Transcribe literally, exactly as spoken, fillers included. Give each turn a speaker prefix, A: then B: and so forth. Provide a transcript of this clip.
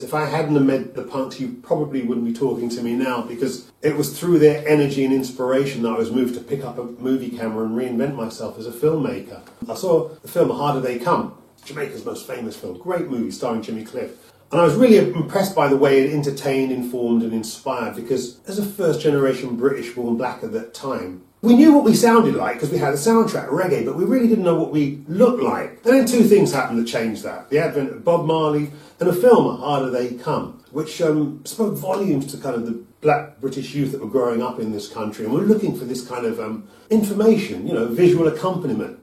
A: If I hadn't have met the Punks, you probably wouldn't be talking to me now, because it was through their energy and inspiration that I was moved to pick up a movie camera and reinvent myself as a filmmaker. I saw the film Harder They Come, Jamaica's most famous film, great movie starring Jimmy Cliff. And I was really impressed by the way it entertained, informed and inspired, because as a first generation British born black at that time, we knew what we sounded like because we had a soundtrack, reggae, but we really didn't know what we looked like. And then two things happened to change that. The advent of Bob Marley and a film, Harder They Come, which um, spoke volumes to kind of the black British youth that were growing up in this country and were looking for this kind of um, information, you know, visual accompaniment.